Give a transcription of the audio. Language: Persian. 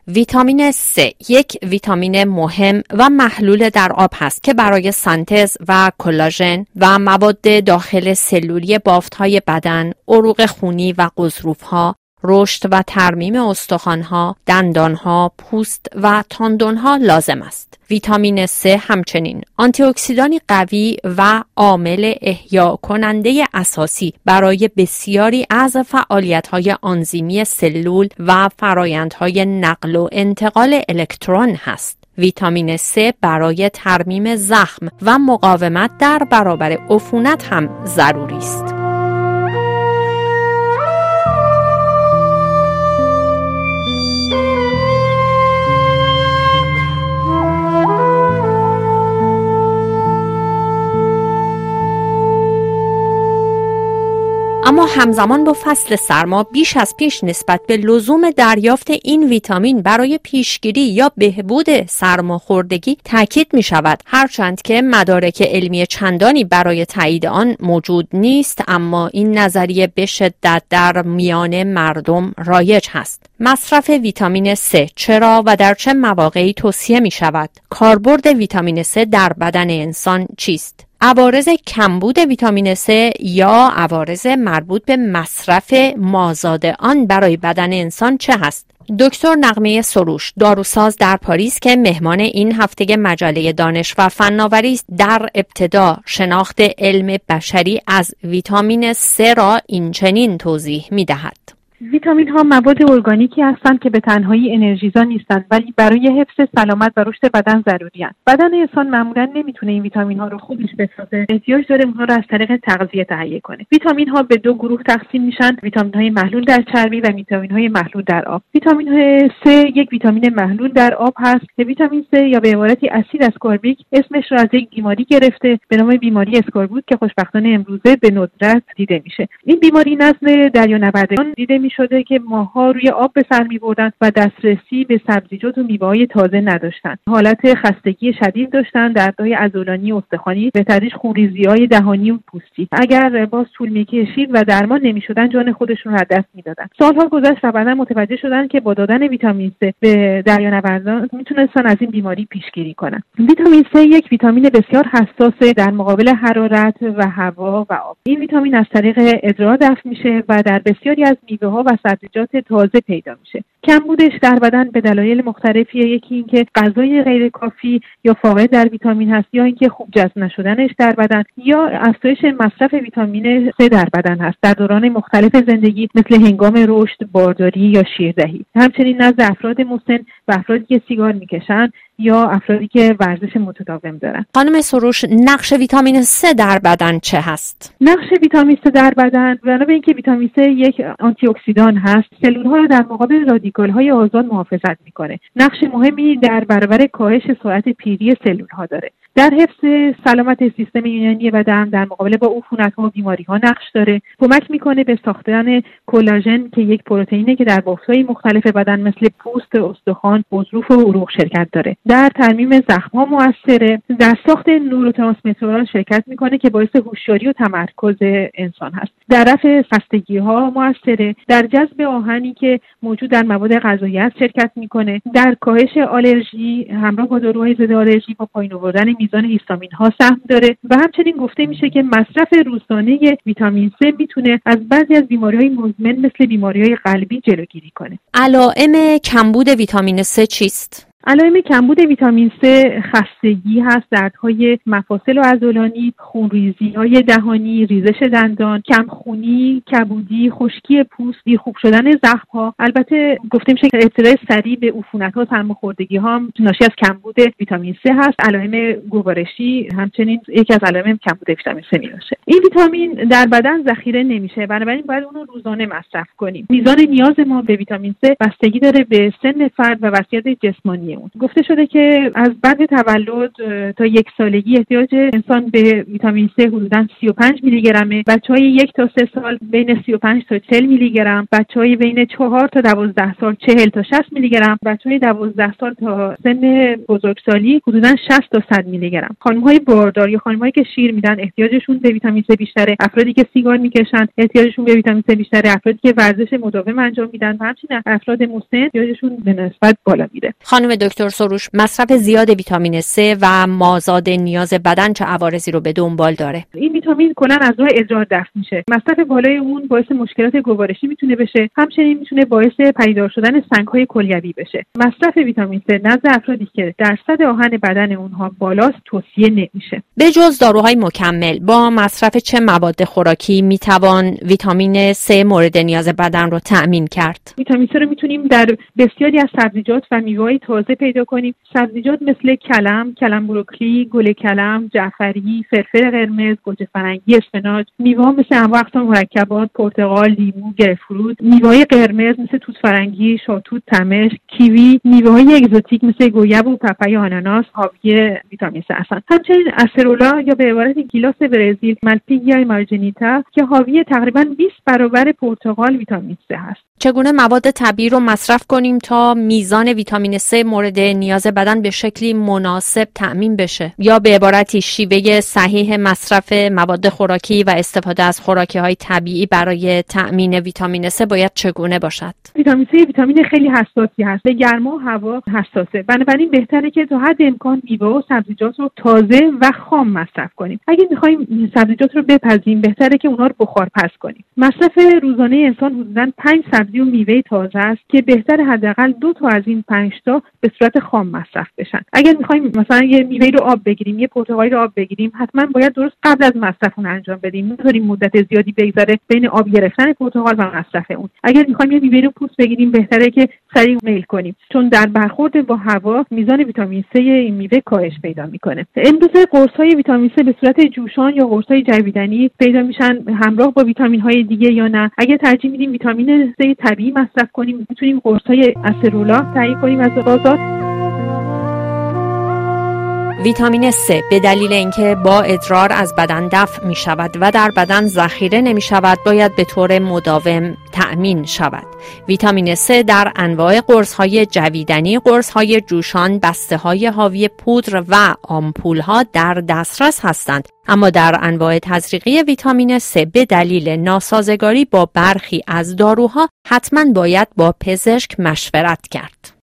ویتامین C یک ویتامین مهم و محلول در آب هست که برای سنتز و کلاژن و مواد داخل سلولی بافت‌های بدن، عروق خونی و غضروف‌ها، رشد و ترمیم استخوان‌ها، دندان‌ها، پوست و تاندون‌ها لازم است. ویتامین C همچنین آنتی اکسیدانی قوی و عامل احیا کننده اساسی برای بسیاری از فعالیت‌های آنزیمی سلول و فرآیندهای نقل و انتقال الکترون هست. ویتامین C برای ترمیم زخم و مقاومت در برابر عفونت هم ضروری است. اما همزمان با فصل سرما بیش از پیش نسبت به لزوم دریافت این ویتامین برای پیشگیری یا بهبود سرماخوردگی تاکید می شود. هرچند که مدارک علمی چندانی برای تایید آن موجود نیست، اما این نظریه به شدت در میان مردم رایج هست. مصرف ویتامین C چرا و در چه مواقعی توصیه می شود؟ کاربرد ویتامین C در بدن انسان چیست؟ عوارض کمبود ویتامین C یا عوارض مربوط به مصرف مازاد آن برای بدن انسان چه هست؟ دکتر نغمه سروش، داروساز در پاریس که مهمان این هفته مجله دانش و فناوری است، در ابتدا شناخت علم بشری از ویتامین C را این چنین توضیح می‌دهد. ویتامین ها مواد ارگانیکی هستند که به تنهایی انرژیزا نیستند، ولی برای حفظ سلامت و رشد بدن ضروری هستند. بدن انسان معمولا نمیتونه این ویتامین ها رو خودش بسازه، احتیاج داره اونها رو از طریق تغذیه تهیه کنه. ویتامین ها به دو گروه تقسیم میشن: ویتامین های محلول در چربی و ویتامین های محلول در آب. ویتامین های C یک ویتامین محلول در آب هست که ویتامین C یا به عبارتی اسید اسکوربیک اسمش رو از یک بیماری گرفته به نام بیماری اسکوربوت که خوشبختانه امروزه به ندرت دیده میشه. این بیماری نسل دریانوردان دیده شده که ماها روی آب به سر می‌بردن و دسترسی به سبزیجات و میوه‌های تازه نداشتن. حالت خستگی شدید داشتن، دردهای عضلانی و استخوانی، به تدریج خونریزی‌های دهانی و پوستی. اگر باز طول می‌کشید و درمان نمی‌شدن، جان خودشون رو از دست می‌دادن. سالها گذشت و بعداً متوجه شدن که با دادن ویتامین C به دریانوردان میتونستن از این بیماری پیشگیری کنن. ویتامین C یک ویتامین بسیار حساس در مقابل حرارت و هوا و آب. این ویتامین از طریق ادرار دفع میشه و در بسیاری از میوه‌ها و سبزیجات تازه پیدا میشه. کمبودش در بدن به دلایل مختلفیه. یکی اینکه غذای غیر کافی یا فاقد در ویتامین هست، یا اینکه خوب جذب نشدنش در بدن، یا افزایش مصرف ویتامین C در بدن هست در دوران مختلف زندگی، مثل هنگام رشد، بارداری یا شیردهی. همچنین نزد افراد مسن و افرادی که سیگار میکشن یا افرادی که ورزش متداوم دارن. خانم سروش، نقش ویتامین C در بدن چه هست؟ نقش ویتامین C در بدن، بنا به اینکه ویتامین C یک آنتی اکسیدان هست، سلول‌ها رو در مقابل رادیکال‌های آزاد محافظت می‌کنه. نقش مهمی در برابر کاهش سرعت پیری سلول‌ها داره. در حفظ سلامت سیستم ایمنی بدن در مقابله با عفونت‌ها و بیماری‌ها نقش داره. کمک می‌کنه به ساختن کلاژن که یک پروتئینه که در بافت‌های مختلف بدن مثل پوست، استخوان، غضروف و عروق شرکت داره. در ترمیم زخم‌ها مؤثره. در ساخت نوروترانسمیترها شرکت می‌کنه که باعث هوشیاری و تمرکز انسان هست. در رفع خستگی‌ها مؤثره. در جذب آهنی که موجود در مواد غذایی است شرکت می‌کنه. در کاهش آلرژی همراه با داروهای ضد آلرژی با پایین آوردن میزان هیستامین ها سهم داره و همچنین گفته میشه که مصرف روزانه ویتامین C میتونه از بعضی از بیماری‌های مزمن مثل بیماری‌های قلبی جلوگیری کنه. علائم کمبود ویتامین C چیست؟ علائم کمبود ویتامین C خستگی هست، دردهای مفاصل و عضلانی، خونریزی‌های دهانی، ریزش دندان، کمخونی، کبودی، خشکی پوست، بیخوب شدن زخم‌ها. البته گفته میشه که ابتلای سریع به عفونت‌ها، سرماخوردگی‌ها ناشی از کمبود ویتامین C هست. علائم گوارشی همچنین یکی از علائم کمبود ویتامین C میشه. این ویتامین در بدن ذخیره نمیشه، بنابراین باید اون رو روزانه مصرف کنیم. میزان نیاز ما به ویتامین C بستگی داره به سن فرد و وضعیت جسمانی تغذیه اون. گفته شده که از بعد تولد تا 1 سالگی احتیاج انسان به ویتامین C حدوداً 35 میلی گرمه، بچهای 1 تا 3 سال بین 35 تا 40 میلی گرم، بچهای بین 4 تا 12 سال 40 تا 60 میلی گرم، بچهای 12 سال تا سن بزرگسالی حدوداً 60 تا 100 میلی گرم. خانم‌های باردار یا خانم‌هایی که شیر میدن احتیاجشون به ویتامین C بیشتره، افرادی که سیگار میکشن احتیاجشون به ویتامین C بیشتره، افرادی که ورزش مداوم انجام میدن و همچنین افراد مسن احتیاجشون به نسبت بالا میره. خانم دکتر سروش، مصرف زیاد ویتامین C و مازاد نیاز بدن چه عوارضی رو به دنبال داره؟ این ویتامین کلا از راه ادرار دفع میشه. مصرف بالای اون باعث مشکلات گوارشی میتونه بشه، همچنین میتونه باعث پدیدار شدن سنگ‌های کلیوی بشه. مصرف ویتامین C نزد افرادی که درصد آهن بدن اونها بالاست توصیه نمیشه. به جز داروهای مکمل، با مصرف چه مواد خوراکی میتوان ویتامین C مورد نیاز بدن رو تأمین کرد؟ ویتامین C رو میتونیم در بسیاری از سبزیجات و میوه‌های تازه پیدا کنیم. سبزیجات مثل کلم بروکلی، گل کلم، جعفری، فلفل قرمز، گوجه فرنگی، اسفناج، میوه‌ها مثل انواع اقسام مرکبات، پرتقال، لیمو، گرفروت، میوه‌های قرمز مثل توت فرنگی، شاتوت، تمش، کیوی، میوه‌های اگزوتیک مثل گویاب و پاپای و آناناس حاوی ویتامین C هستند. همچنین اسرولا یا به عبارت گیلاس برزیل، مالپیگیا مارجینیتا که حاوی تقریباً 20 برابر پرتقال ویتامین C هست. چگونه مواد طبیعی رو مصرف کنیم تا میزان ویتامین C مورد نیاز بدن به شکلی مناسب تأمین بشه؟ یا به عبارتی شیوه صحیح مصرف مواد خوراکی و استفاده از خوراکی‌های طبیعی برای تأمین ویتامین C باید چگونه باشد؟ ویتامین C ویتامین خیلی حساسی هست. به گرما و هوا حساسه. بنابراین بهتره که تا حد امکان میوه و سبزیجات رو تازه و خام مصرف کنیم. اگه می‌خوایم سبزیجات رو بپزیم بهتره که اونها رو بخار پز کنیم. مصرف روزانه انسان حدوداً 5 سبزی و میوه تازه است که بهتر حداقل 2 تا از این 5 تا به صورت خام مصرف بشن. اگر می‌خوایم مثلا یه میوه رو آب بگیریم، یه پرتقالی رو آب بگیریم، حتما باید درست قبل از مصرف اون انجام بدیم. نذاریم مدت زیادی بگذره بین آب گرفتن پرتقال و مصرف اون. اگر می‌خوایم یه میوه رو پوست بگیریم بهتره که سریع میل کنیم، چون در برخورد با هوا میزان ویتامین C این میوه کاهش پیدا میکنه. امروزه قرص‌های ویتامین C به صورت جوشان یا قرص‌های جویدنی پیدا میشن همراه با ویتامین‌های دیگه یا نه. اگه ترجیح میدیم ویتامین C طبیعی مصرف کنیم میتونیم قرص‌های اسرولا تهیه کنیم از بازار. ویتامین C به دلیل اینکه با ادرار از بدن دفع می شود و در بدن ذخیره نمی شود باید به طور مداوم تأمین شود. ویتامین C در انواع قرص‌های جویدنی، قرص‌های جوشان، بسته‌های حاوی پودر و آمپول‌ها در دسترس هستند، اما در انواع تزریقی ویتامین C به دلیل ناسازگاری با برخی از داروها حتما باید با پزشک مشورت کرد.